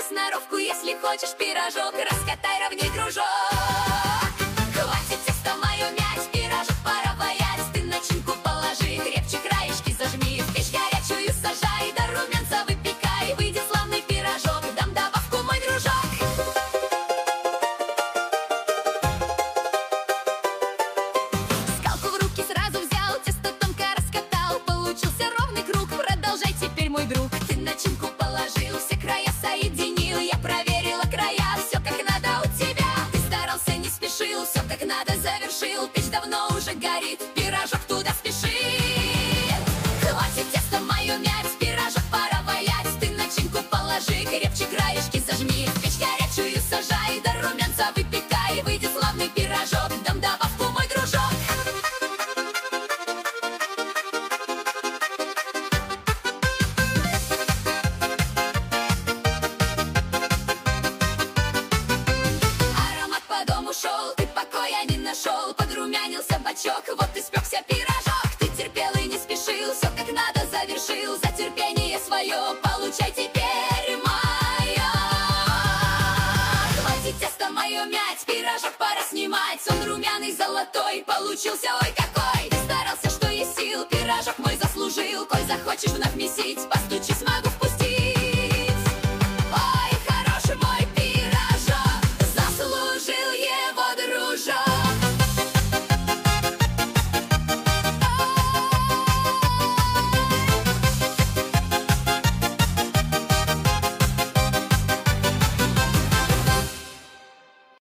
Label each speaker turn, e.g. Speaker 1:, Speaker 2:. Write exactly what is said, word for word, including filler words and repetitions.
Speaker 1: сноровку, если хочешь пирожок, раскатай ровней кружок. Хватит тесто мое мять, пирожок пора ваять. Ты начинку положи, крепче краешки зажми, в печь горячую сажай, до румянца выпекай. Выйдет славный пирожок, дам добавку, мой дружок. Скалку в руки сразу взял, тесто тонко раскатал, получился ровный круг, продолжай теперь, мой друг. Ты начинку положил, все края соединил, я проверила края, все как надо у тебя. Ты старался, не спешил, все как надо завершил, печь давно уже горит, пирожок туда спешит. Хватит тесто мое мять, пирожок пора ваять. Ты начинку положи, крепче краешки зажми, в печь горячую сажай, до румянца выпекай. Выйдет славный пирожок, дам добавку, мой дружок. Аромат по дому шел, ты покоя не нашел, подрумянился бачок, вот испекся пирожок. Ты терпел и не спешил, все как надо завершил, за терпение свое получай теперь мое. Хватит тесто мое мять, пирожок пора снимать, он румяный золотой получился, ой какой. Ты старался, что есть сил, пирожок мой заслужил, коль захочешь вновь месить, постучи